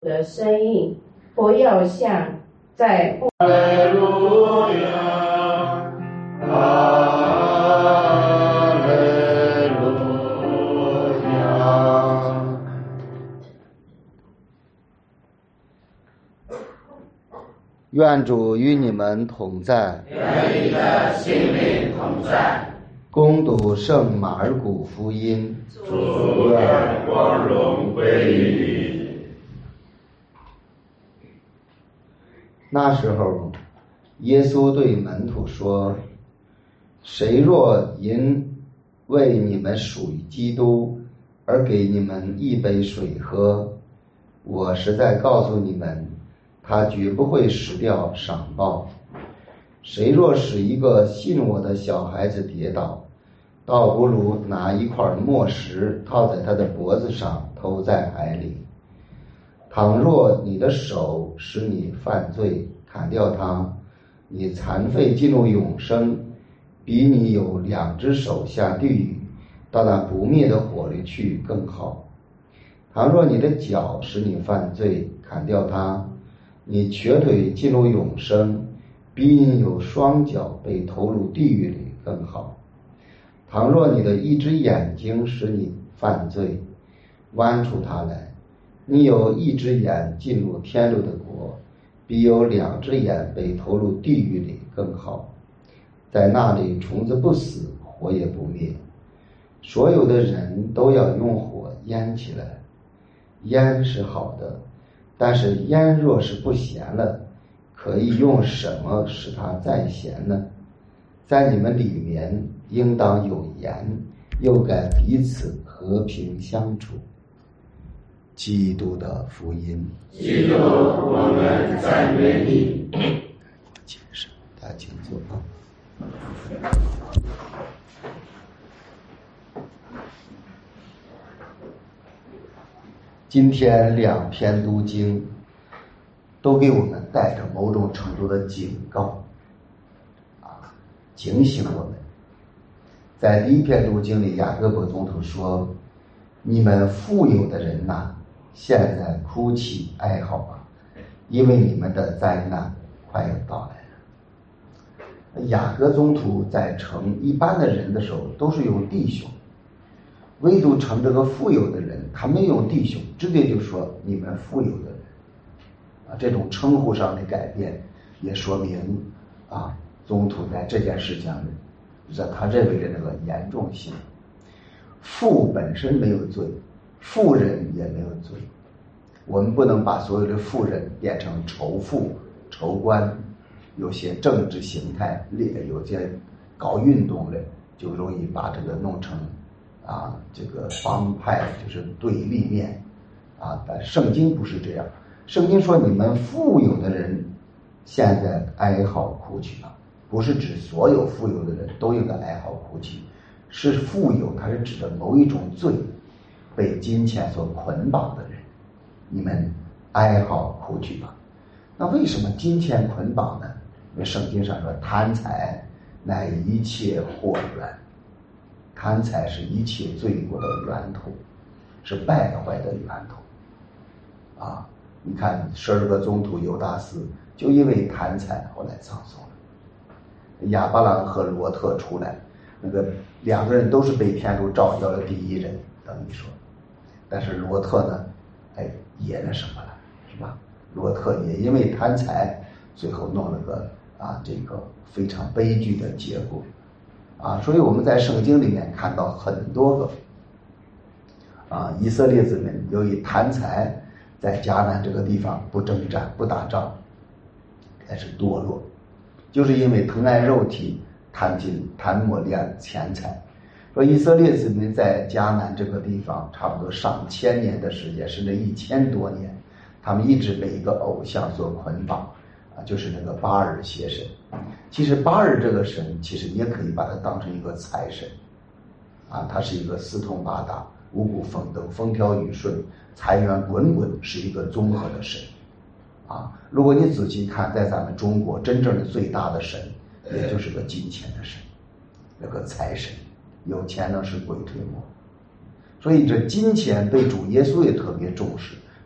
的声音，或要像在哈利路亚，哈利路亚。愿主与你们同在， 愿你的心灵同在。 恭读圣马尔谷福音。 主愿光荣归于你。 那时候，耶稣对门徒说：“谁若因为你们属于基督而给你们一杯水喝，我实在告诉你们，他绝不会失掉赏报。谁若使一个信我的小孩子跌倒，倒不如拿一块磨石套在他的脖子上，投在海里。倘若你的手使你犯罪，砍掉它，你残废进入永生，比你有2只手下地狱，到那不灭的火里去更好。倘若你的脚使你犯罪，砍掉它，你瘸腿进入永生，比你有2脚被投入地狱里更好。倘若你的一只眼睛使你犯罪，剜出它来，你有一只眼进入天路的国，比有2只眼被投入地狱里更好。在那里虫子不死，火也不灭。所有的人都要用火腌起来。腌是好的，但是腌若是不咸了，可以用什么使它再咸呢？在你们里面应当有盐，又该彼此和平相处。基督的福音。 基督，我们赞美你。 请上，大家请坐啊。今天2篇读经都给我们带着某种程度的警告警醒我们。在第1篇读经里，雅各伯宗徒说：“你们富有的人呐，现在哭泣哀嚎吧，因为你们的灾难快要到来了。”雅各宗徒在称一般的人的时候都是有弟兄，唯独称这个富有的人，他没有弟兄，直接就说你们富有的人这种称呼上的改变也说明宗徒在这件事情让他认为的那个严重性。富本身没有罪，富人也没有罪。我们不能把所有的富人变成仇富、仇官，有些政治形态有些搞运动的就容易把这个弄成这个帮派，就是对立面但圣经不是这样。圣经说你们富有的人现在哀嚎哭泣了，不是指所有富有的人都应该哀嚎哭泣，是富有它是指的某一种罪，被金钱所捆绑的人，你们哀嚎哭泣吧。那为什么金钱捆绑呢？因为圣经上说贪财乃一切祸源，贪财是一切罪过的源头，是败坏的源头你看12个宗徒犹大斯就因为贪财后来葬送了。亚伯兰和罗特出来，那个2个人都是被天主召叫的第一人，等于说，但是罗特呢也那什么了，是吧？罗特也因为贪财最后弄了个这个非常悲剧的结果所以我们在圣经里面看到很多个以色列子民由于贪财，在迦南这个地方不征战不打仗，开始堕落，就是因为疼爱肉体，贪金贪墨恋钱财。说以色列子民在迦南这个地方差不多上千年的时间，甚至1000多年，他们一直被一个偶像所捆绑就是那个巴尔邪神。其实巴尔这个神其实也可以把它当成一个财神他是一个四通八达、五谷丰登、风调雨顺、财源滚滚，是一个综合的神如果你仔细看，在咱们中国真正的最大的神也就是个金钱的神，那个财神，有钱能使鬼推磨。所以这金钱被主耶稣也特别重视，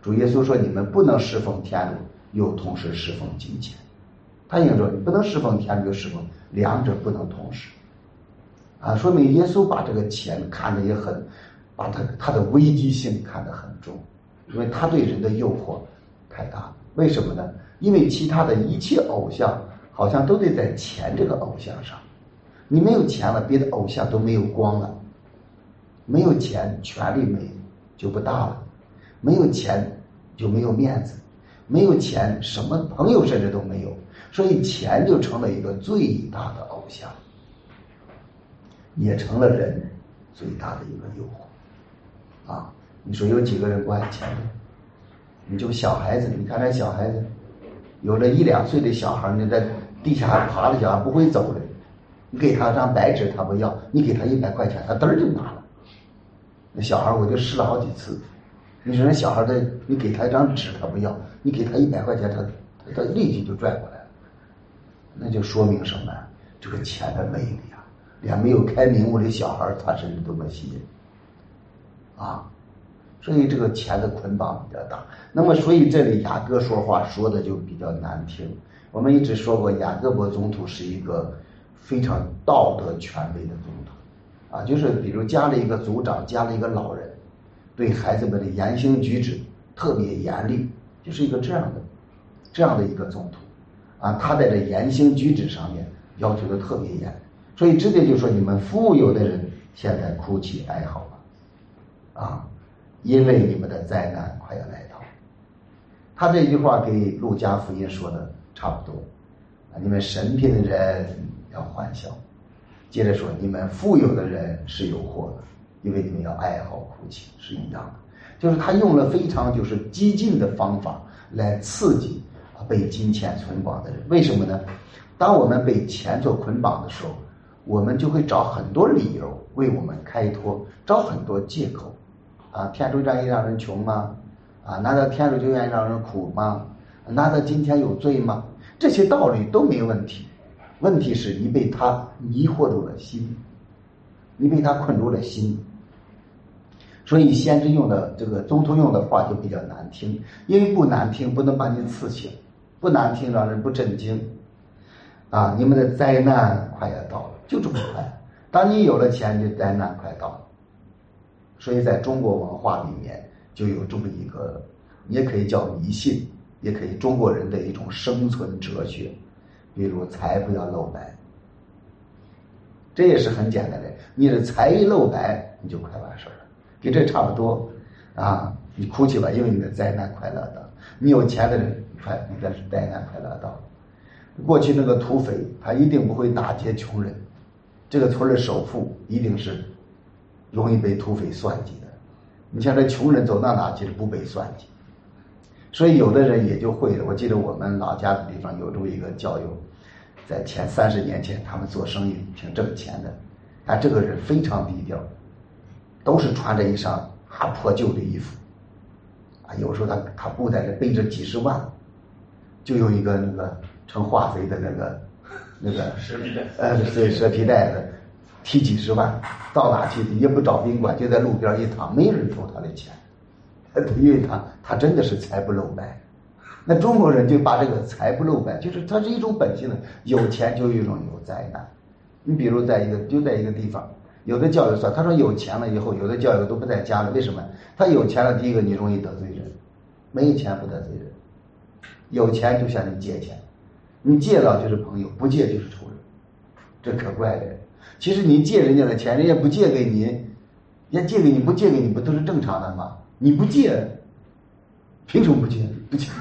主耶稣说你们不能侍奉天主又同时侍奉金钱。他应说你不能侍奉天主又侍奉，两者不能同时啊，说明耶稣把这个钱看得也很，把他的危机性看得很重，因为他对人的诱惑太大了。为什么呢？因为其他的一切偶像好像都得在钱这个偶像上，你没有钱了，别的偶像都没有光了。没有钱，权力就不大了；没有钱就没有面子；没有钱，什么朋友甚至都没有。所以钱就成了一个最大的偶像，也成了人最大的一个诱惑啊！你说有几个人不爱钱的？你就小孩子，你看那小孩子，有了1、2岁的小孩，你在地下还爬着脚还不会走的，你给他张白纸他不要，你给他100块钱他嘚儿就拿了。那小孩我就试了好几次，你说那小孩的，你给他一张纸他不要，你给他100块钱他立即就拽过来了。那就说明什么？这个钱的魅力啊，连没有开明悟的小孩他甚至都能吸引啊。所以这个钱的捆绑比较大。那么所以这里雅各说话说的就比较难听。我们一直说过，雅各伯宗徒是一个非常道德权威的宗徒啊，就是比如家里一个族长，家里一个老人，对孩子们的言行举止特别严厉，就是一个这样的一个宗徒啊，他在这言行举止上面要求的特别严，所以直接就说你们富有的人现在哭泣哀嚎吧啊，因为你们的灾难快要来到。他这句话给路加福音说的差不多啊，你们神贫的人要欢笑。接着说你们富有的人是有祸的，因为你们要哀嚎哭泣，是一样的。就是他用了非常就是激进的方法来刺激被金钱捆绑的人。为什么呢？当我们被钱所捆绑的时候，我们就会找很多理由为我们开脱，找很多借口啊，天主愿意让人穷吗？啊，难道天主就愿意让人苦吗？难道今天有罪吗？这些道理都没问题，问题是你被他迷惑住了心，你被他困住了心。所以先知用的这个宗徒用的话就比较难听，因为不难听不能把你刺醒，不难听让人不震惊啊！你们的灾难快要到了，就这么快。当你有了钱，你的灾难快到了。所以在中国文化里面就有这么一个，你也可以叫迷信，也可以中国人的一种生存哲学，比如财不要露白，这也是很简单的，你的财一露白你就快完事儿了，跟这差不多啊！你哭泣吧，因为你的灾难快乐到，你有钱的人你的灾难快乐到。过去那个土匪他一定不会打劫穷人，这个村的首富一定是容易被土匪算计的。你像这穷人走到哪其实不被算计，所以有的人也就会了。我记得我们老家的地方有这么一个教友，在前30年前他们做生意挺挣钱的，但这个人非常低调，都是穿着一身破旧的衣服啊，有时候他布袋里背着几十万，就有一个那个成化肥的那个蛇皮袋， 对，蛇皮袋子，提几十万，到哪去也不找宾馆，就在路边一躺，没人偷他的钱，因为他真的是财不露白。那中国人就把这个财不露白，就是它是一种本性的，有钱就有一种有灾难。你比如在一个地方，有的教友说，他说有钱了以后，有的教友都不在家了，为什么？他有钱了，第一个你容易得罪人，没有钱不得罪人，有钱就向你借钱，你借了就是朋友，不借就是仇人，这可怪的。其实你借人家的钱，人家不借给你，人家借给你不借给你不都是正常的吗？你不借，凭什么不借？不借，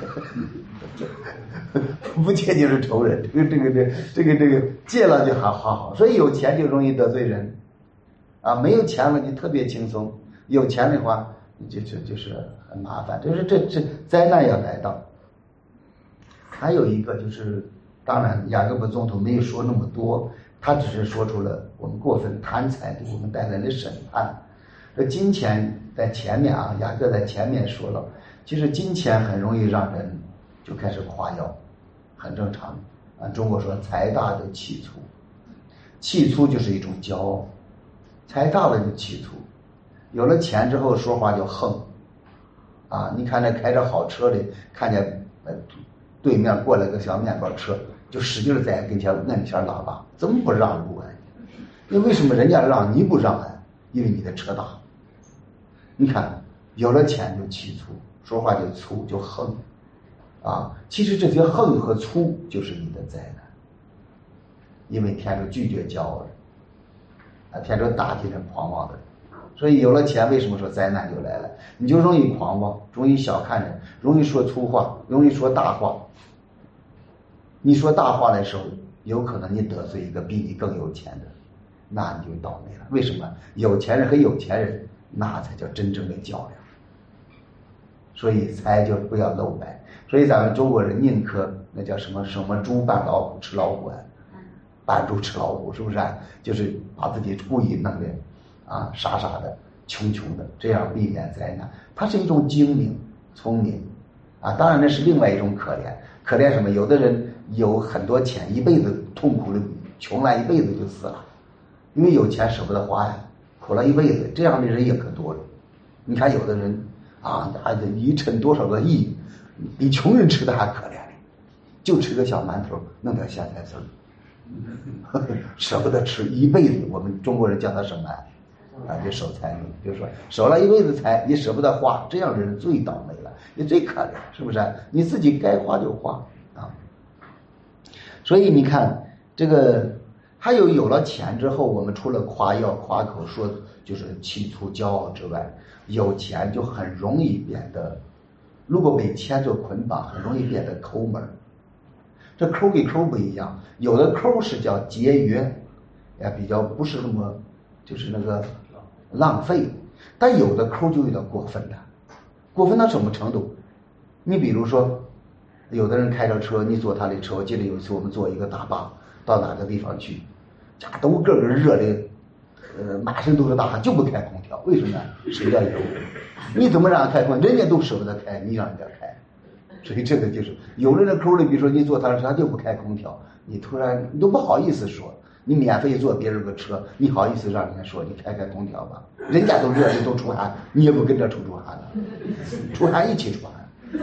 不借就是仇人。这个借了就好，所以有钱就容易得罪人啊，没有钱了你特别轻松，有钱的话就是很麻烦，就是这灾难要来到。还有一个就是，当然雅各伯宗徒没有说那么多，他只是说出了我们过分贪财对我们带来的审判。这金钱在前面啊，雅各在前面说了，其实金钱很容易让人就开始夸耀，很正常啊。中国说财大就气粗，气粗就是一种骄傲，财大了就气粗，有了钱之后说话就横啊，你看那开着好车的，看见对面过来个小面包车，就使劲在跟前摁一下喇叭，怎么不让路啊？那为什么人家让你不让啊？因为你的车大。你看，有了钱就气粗，说话就粗就横，啊，其实这些横和粗就是你的灾难。因为天主拒绝骄傲人，啊，天主打击人狂妄的人。所以有了钱，为什么说灾难就来了？你就容易狂妄，容易小看人，容易说粗话，容易说大话。你说大话的时候，有可能你得罪一个比你更有钱的，那你就倒霉了。为什么？有钱人和有钱人，那才叫真正的较量。所以财就不要露白。所以咱们中国人宁可那叫什么猪扮老虎吃老虎啊，扮猪吃老虎，是不是啊？就是把自己故意弄的啊傻傻的穷的，这样避免灾难。它是一种精明聪明啊，当然那是另外一种可怜。可怜什么？有的人有很多钱，一辈子痛苦的穷了一辈子就死了，因为有钱舍不得花呀，苦了一辈子，这样的人也可多了。你看有的人啊，一称多少个亿，比穷人吃的还可怜呢，就吃个小馒头，弄点咸菜丝儿，舍不得吃一辈子。我们中国人叫他什么啊？就守财奴，就是说守了一辈子财，你舍不得花，这样的人最倒霉了，也最可怜，是不是？你自己该花就花啊。所以你看这个，还有了钱之后，我们除了夸耀夸口说就是气粗骄傲之外，有钱就很容易变得，如果被钱所捆绑，很容易变得抠门。这抠跟抠不一样，有的抠是叫节约，也比较不是那么就是那个浪费，但有的抠就有点过分了。过分到什么程度？你比如说有的人开着车，你坐他的车，我记得有一次我们坐一个大巴到哪个地方去，家都个个热的满身都是大汗，就不开空调。为什么呢？省点油。你怎么让人开空调？人家都舍不得开，你让人家开。所以这个就是有的人抠的，比如说你坐他的车，他就不开空调，你突然你都不好意思说。你免费坐别人的车，你好意思让人家说你开空调吧？人家都热的都出汗，你也不跟着出汗了，出汗一起出汗。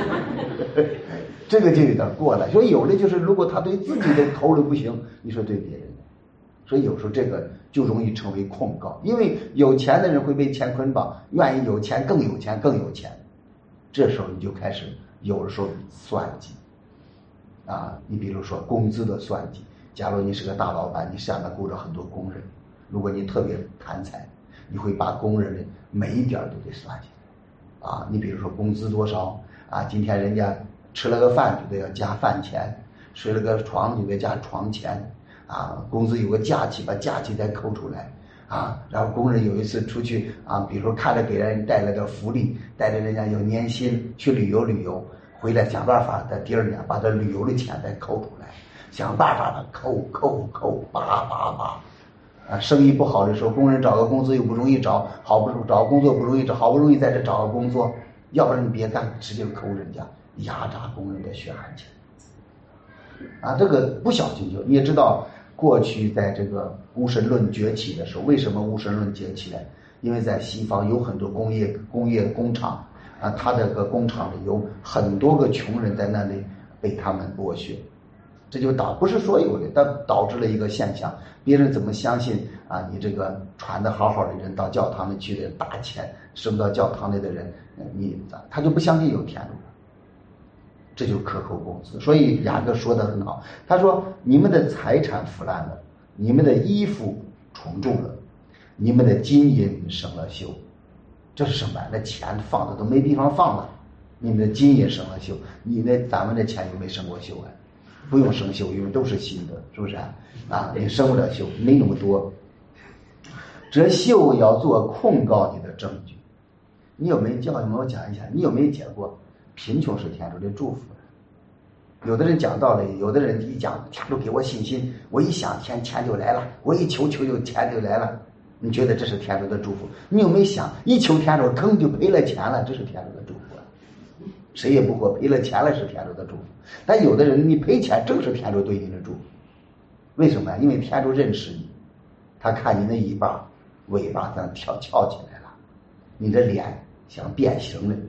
这个就有点过了。所以有的就是如果他对自己都抠的不行，你说对别人，所以有时候这个就容易成为控告。因为有钱的人会被钱捆绑，愿意有钱更有钱更有钱，这时候你就开始有的时候算计啊，你比如说工资的算计。假如你是个大老板，你下面雇着很多工人，如果你特别贪财，你会把工人的每一点都得算计啊。你比如说工资多少啊，今天人家吃了个饭就得要加饭钱，睡了个床就得加床钱啊，工资有个假期把假期再扣出来啊。然后工人有一次出去啊，比如说看着给人带来点福利，带着人家有年薪去旅游，回来想办法在第二年把这旅游的钱再扣出来，想办法的扣拔啊，生意不好的时候，工人找个工作又不容易找，找工作不容易找，好不容易在这找个工作，要不然你别干，直接扣人家，压榨工人的血汗钱啊。这个不小心就你也知道，过去在这个无神论崛起的时候，为什么无神论崛起呢？因为在西方有很多工业工厂啊，他这个工厂里有很多个穷人在那里被他们剥削。这就不是所有的，但导致了一个现象，别人怎么相信啊？你这个传的好好的人到教堂里去的打钱，收不到教堂里的人，他就不相信有天主了，这就克扣工资。所以雅各说的很好，他说你们的财产腐烂了，你们的衣服虫蛀了，你们的金银生了锈。这是什么？那钱放的都没地方放了，你们的金银生了锈，咱们的钱有没生过锈啊？不用生锈，因为都是新的，是不是啊？你生不了锈，没那么多。这锈要做控告你的证据。你有没有我讲一下，你有没有解过贫穷是天主的祝福？有的人讲道理，有的人一讲天主给我信心，我一想钱就来了，我一求就钱就来了。你觉得这是天主的祝福？你有没有想一求天主更就赔了钱了，这是天主的祝福啊？谁也不过赔了钱了是天主的祝福，但有的人你赔钱正是天主对你的祝福。为什么？因为天主认识你，他看你那尾巴在翘起来了，你的脸像变形了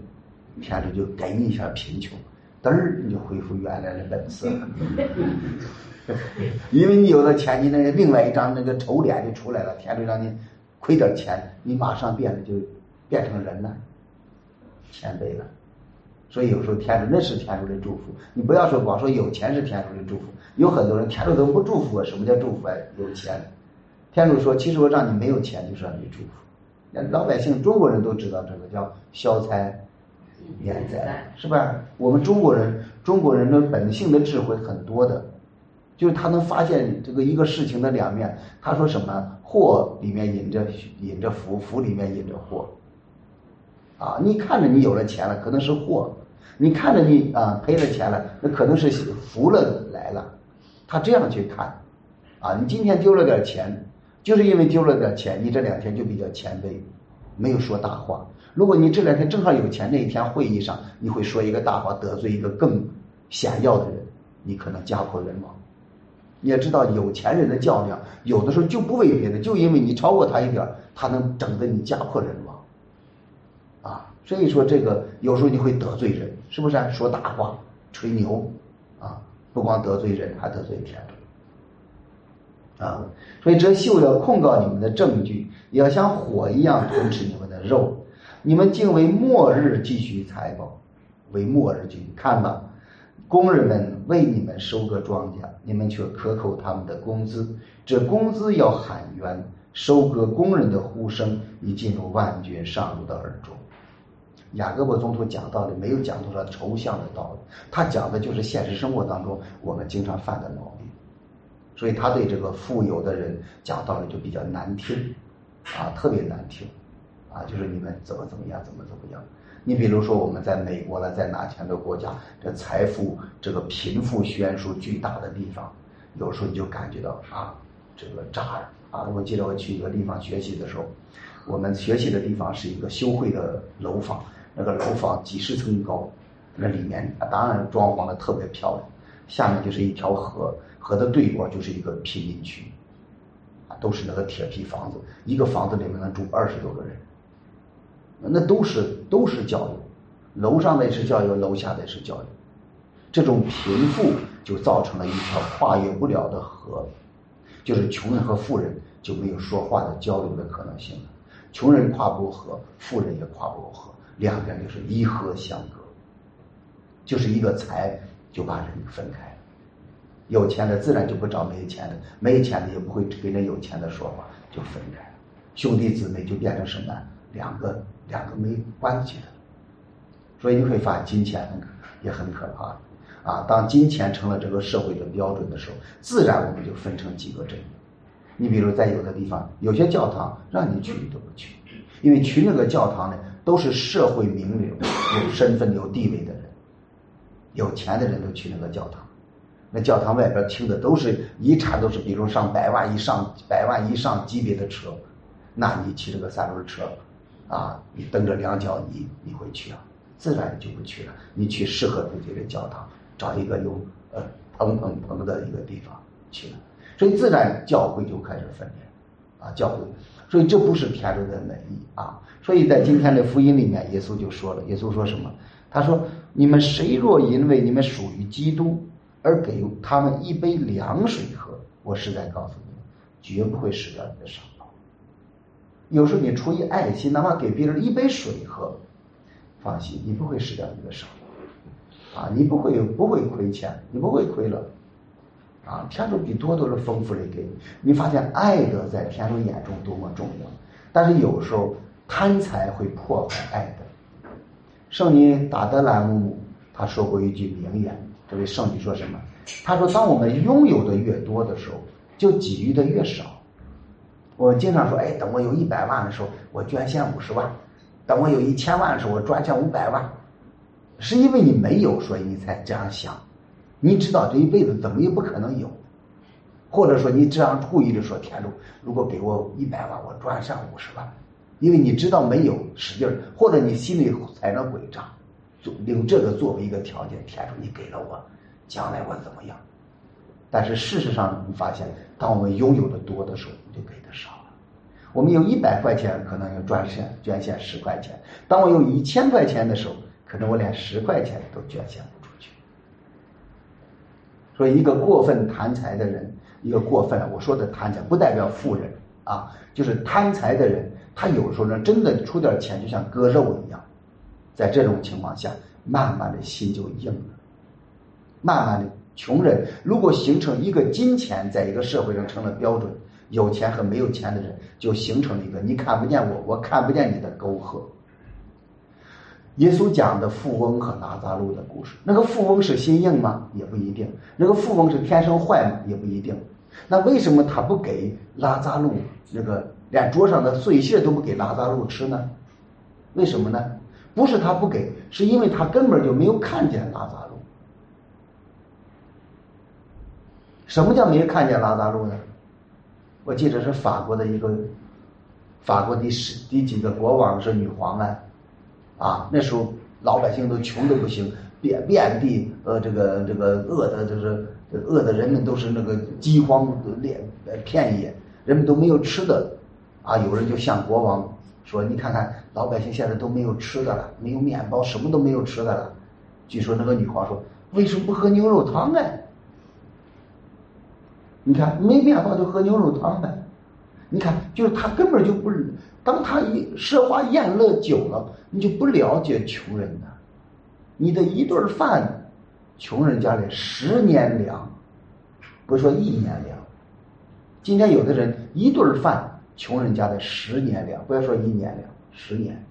天主就给你一下贫穷，嘚儿你就恢复原来的本色了。因为你有了钱，你那个另外一张那个丑脸就出来了，天主让你亏点钱，你马上变成人了，谦卑了。所以有时候天主那是天主的祝福，你不要说光说有钱是天主的祝福，有很多人天主都不祝福我。什么叫祝福啊？有钱，天主说其实我让你没有钱就是让你祝福。老百姓中国人都知道这个叫消灾免灾，是吧？我们中国人的本性的智慧很多的，就是他能发现这个一个事情的两面。他说什么？祸里面引着福，福里面引着祸。啊，你看着你有了钱了，可能是祸；你看着你赔了钱了，那可能是福了来了。他这样去看，啊，你今天丢了点钱，就是因为丢了点钱，你这2天就比较谦卑，没有说大话。如果你这2天正好有钱，那一天会议上你会说一个大话，得罪一个更显要的人，你可能家破人亡。你也知道有钱人的较量，有的时候就不为别的，就因为你超过他一点，他能整得你家破人亡。所以说这个有时候你会得罪人，是不是？说大话吹牛啊，不光得罪人，还得罪天主啊。所以这秀要控告你们的证据，也要像火一样吞吃你们的肉。你们竟为末日积蓄财宝，为末日积蓄。看吧，工人们为你们收割庄稼，你们却克扣他们的工资，这工资要喊冤，收割工人的呼声已进入万军上主的耳中。雅各伯宗徒讲道理没有讲多少抽象的道理，他讲的就是现实生活当中我们经常犯的毛病，所以他对这个富有的人讲道理就比较难听啊，特别难听啊，就是你们怎么样。你比如说我们在美国了，在哪前个国家，这财富这个贫富悬殊巨大的地方，有时候你就感觉到啊，这个渣啊。我记得我去一个地方学习的时候，我们学习的地方是一个修会的楼房，那个楼房几十层高，那里面当然装潢的特别漂亮，下面就是一条河，河的对过就是一个贫民区啊，都是那个铁皮房子，一个房子里面能住20多个人，那都是教育，楼上的也是教育，楼下的也是教育。这种贫富就造成了一条跨越不了的河，就是穷人和富人就没有说话的交流的可能性了。穷人跨不过河，富人也跨不过河，两个人就是一河相隔，就是一个财就把人分开了。有钱的自然就不找没钱的，没钱的也不会跟那有钱的说话，就分开了。兄弟姊妹就变成什么？两个没关系的。所以你会发现金钱也很可怕啊！当金钱成了这个社会的标准的时候，自然我们就分成几个阵营。你比如在有的地方，有些教堂让你去你都不去，因为去那个教堂呢，都是社会名流、有身份、有地位的人，有钱的人都去那个教堂。那教堂外边停的都是一铲都是，比如上100万以上级别的车，那你骑这个3轮车啊，你蹬着2脚你会去啊？自然就不去了。你去适合自己的教堂，找一个有棚的一个地方去了。所以自然教会就开始分裂啊，教会，所以这不是天主的美意啊。所以在今天的福音里面，耶稣就说了，耶稣说什么？他说：你们谁若因为你们属于基督而给他们一杯凉水喝，我实在告诉你们，绝不会失掉你的赏报。有时候你出于爱心，哪怕给别人一杯水喝，放心，你不会失掉你的赏报啊，你不会亏钱，你不会亏了。啊，天主比多的丰富的给你，你发现爱德在天主眼中多么重要。但是有时候贪财会破坏爱德。圣女达德兰姆姆他说过一句名言，这位圣女说什么？他说：当我们拥有的越多的时候，就给予的越少。我经常说，等我有100万的时候，我捐献50万；等我有1000万的时候，我捐献500万。是因为你没有，所以你才这样想。你知道这一辈子怎么也不可能有，或者说你这样故意的说，天主如果给我100万，我捐上50万，因为你知道没有，使劲儿，或者你心里踩着鬼账，用这个作为一个条件，天主你给了我，将来我怎么样？但是事实上你发现，当我们拥有的多的时候，你就给的少了。我们有100块钱，可能要捐献10块钱；当我有1000块钱的时候， 可能我连10块钱都捐献不出去。所以一个过分贪财的人，一个过分，我说的贪财不代表富人啊，就是贪财的人，他有时候呢真的出点钱就像割肉一样，在这种情况下慢慢的心就硬了。慢慢的穷人如果形成一个金钱在一个社会上成了标准，有钱和没有钱的人就形成了一个你看不见我，我看不见你的沟壑。耶稣讲的富翁和拉扎路的故事，那个富翁是心硬吗？也不一定。那个富翁是天生坏吗？也不一定。那为什么他不给拉扎路那个连桌上的碎屑都不给拉扎路吃呢？为什么呢？不是他不给，是因为他根本就没有看见拉扎路。什么叫没有看见拉扎路呢？我记得是法国的第几个国王是女皇那时候老百姓都穷得不行，遍地这个饿的，就是饿的人们都是那个饥荒遍野，人们都没有吃的有人就向国王说，你看看老百姓现在都没有吃的了，没有面包，什么都没有吃的了。据说那个女皇说，为什么不喝牛肉汤呢？你看没面包就喝牛肉汤呗。你看就是他根本就不，当他奢华宴乐久了，你就不了解穷人的。你的一顿饭，穷人家里10年粮，不是说1年粮。今天有的人一顿饭，穷人家的10年粮，不要说1年粮，10年。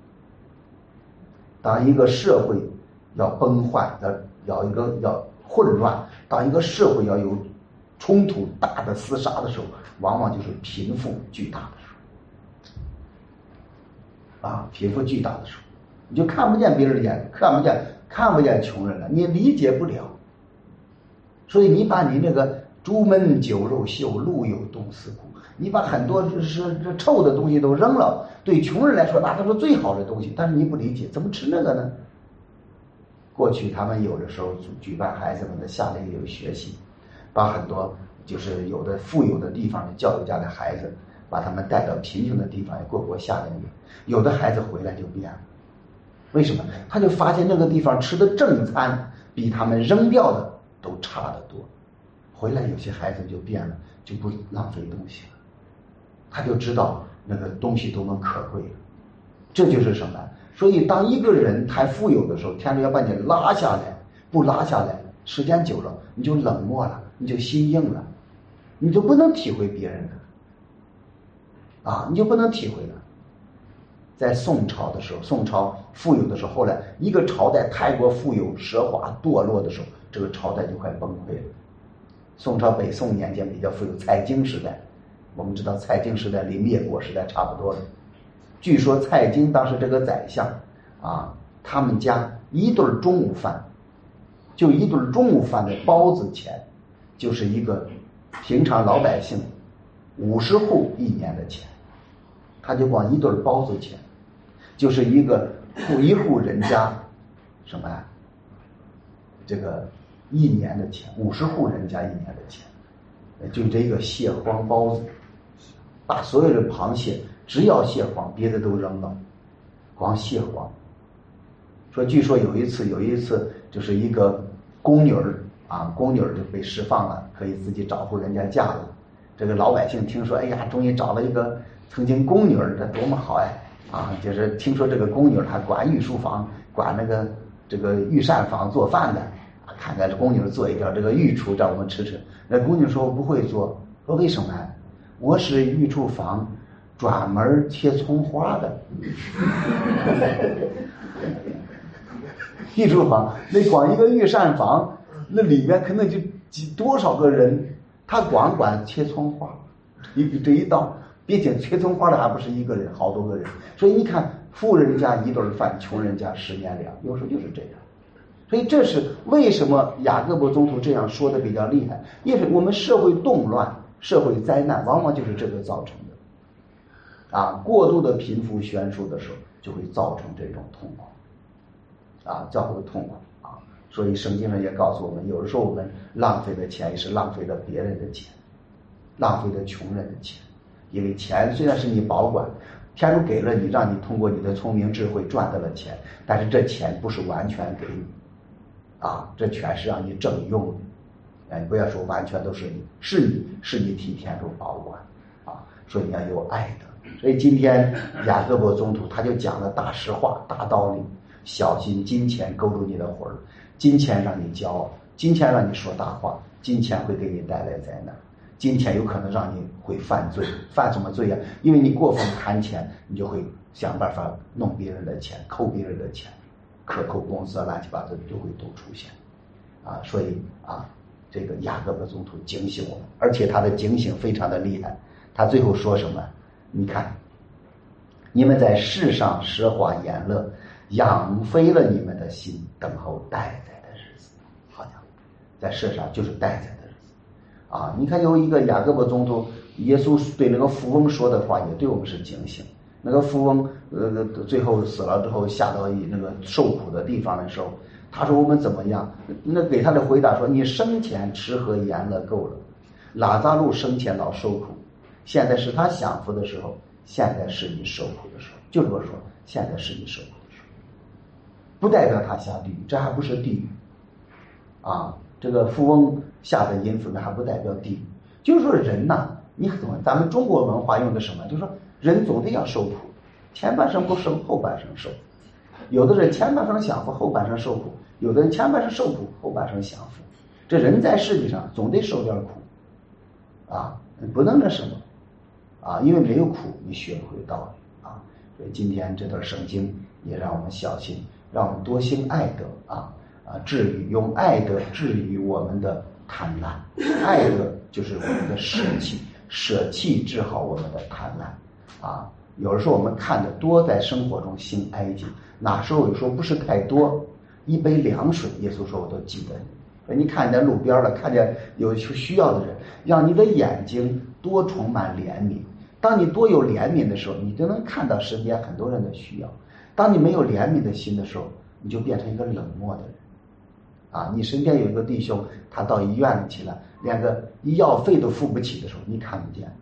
当一个社会要崩坏，要混乱，当一个社会要有冲突大的厮杀的时候，往往就是贫富巨大的时候贫富巨大的时候，你就看不见别人的眼，看不见穷人了，你理解不了。所以你把你那个朱焖酒肉臭，路有冻死骨，你把很多这臭的东西都扔了，对穷人来说那都是最好的东西，但是你不理解，怎么吃那个呢？过去他们有的时候举办孩子们的夏令营学习，把很多就是有的富有的地方的教育家的孩子，把他们带到贫穷的地方过夏令营，有的孩子回来就变了。为什么？他就发现那个地方吃的正餐比他们扔掉的都差得多，回来有些孩子就变了，就不浪费东西了，他就知道那个东西多么可贵了。这就是什么？所以当一个人太富有的时候，天主要把你拉下来，不拉下来，时间久了你就冷漠了，你就心硬了，你就不能体会别人的你就不能体会了。在宋朝的时候，宋朝富有的时候，后来一个朝代太过富有奢华堕落的时候，这个朝代就快崩溃了。宋朝北宋年间比较富有，蔡京时代，我们知道蔡京时代离灭国时代差不多了。据说蔡京当时这个宰相他们家一顿中午饭，就一顿中午饭的包子钱，就是一个平常老百姓50户1年的钱。他就光一顿包子钱，就是一户人家什么这个1年的钱，50户人家1年的钱，就这个蟹黄包子，把所有的螃蟹只要蟹黄，别的都扔了，光蟹黄。据说有一次就是一个宫女就被释放了，可以自己找户人家嫁了。这个老百姓听说，哎呀，终于找了一个曾经宫女，这多么好就是听说这个宫女还管御书房，管这个御膳房做饭的，看看这宫女做一点这个御厨让我们吃吃。那宫女说我不会做，说为什么？我是御厨房专门切葱花的。御厨房那光一个御膳房，那里面可能就多少个人，他光管切葱花，这一道，并且切葱花的还不是一个人，好多个人。所以你看，富人家一顿饭，穷人家10年粮，有时候就是这样。所以这是为什么雅各伯宗徒这样说的比较厉害，因为我们社会动乱、社会灾难，往往就是这个造成的。过度的贫富悬殊的时候，就会造成这种痛苦。造成痛苦所以圣经上也告诉我们，有的时候我们浪费的钱也是浪费了别人的钱，浪费了穷人的钱。因为钱虽然是你保管， 天主给了你，让你通过你的聪明智慧赚到了钱，但是这钱不是完全给你，这全是让你整用的。你不要说完全都是你，是你替天主保管所以你要有爱的。所以今天雅各伯宗徒他就讲了大实话、大道理，小心金钱勾住你的魂儿，金钱让你骄傲，金钱让你说大话，金钱会给你带来灾难，金钱有可能让你会犯罪。犯什么罪呀？因为你过分贪钱，你就会想办法弄别人的钱，扣别人的钱，克扣公司乱七八糟就会都出现所以这个雅各伯宗徒警醒我们，而且他的警醒非常的厉害。他最后说什么？你看，你们在世上奢华宴乐，养肥了你们的心，等候待在的日子。好像在世上就是待在的日子你看有一个雅各伯宗徒，耶稣对那个富翁说的话也对我们是警醒。那个富翁最后死了之后下到那个受苦的地方的时候，他说我们怎么样？那给他的回答说，你生前吃喝宴乐够了，拉撒路生前老受苦，现在是他享福的时候，现在是你受苦的时候。就这么说，现在是你受苦的时候，不代表他下地狱，这还不是地狱这个富翁下的阴府呢还不代表地狱。就是说人你怎么咱们中国文化用的什么？就是说人总得要受苦，前半生不受，后半生受。有的人前半生享福，后半生受苦；有的人前半生受苦，后半生享福。这人在世界上总得受点苦不能那什么因为没有苦你学不会道理所以今天这段圣经也让我们小心，让我们多行爱德用爱德治愈我们的贪婪。爱德就是我们的舍弃治好我们的贪婪有的时候我们看得多，在生活中行哀敬，哪时候有时候不是太多，一杯凉水耶稣说我都记得你看见路边了，看见有需要的人，让你的眼睛多充满怜悯。当你多有怜悯的时候，你就能看到身边很多人的需要。当你没有怜悯的心的时候，你就变成一个冷漠的人你身边有一个弟兄，他到医院里去了，连个医药费都付不起的时候，你看不见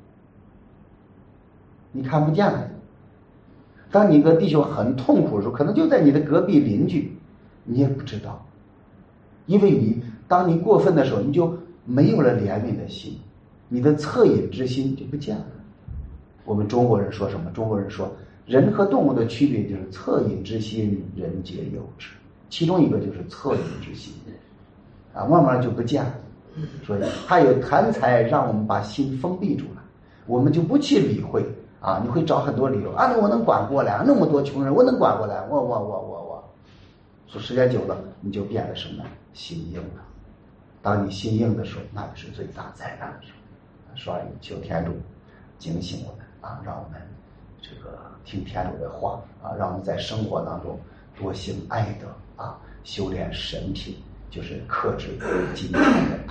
了。当你一个弟兄很痛苦的时候，可能就在你的隔壁邻居，你也不知道，因为当你过分的时候，你就没有了怜悯的心，你的恻隐之心就不见了。我们中国人说什么？中国人说人和动物的区别就是恻隐之心，人皆有之，其中一个就是恻隐之心慢慢就不见了。所以还有贪财让我们把心封闭住了，我们就不去理会你会找很多理由那我能管过来，那么多穷人我能管过来，我说时间久了你就变得什么？心硬了。当你心硬的时候，那就是最大灾难的时候。所以求天主警醒我们让我们这个听天主的话让我们在生活当中多行爱德修炼神品，就是克制今天的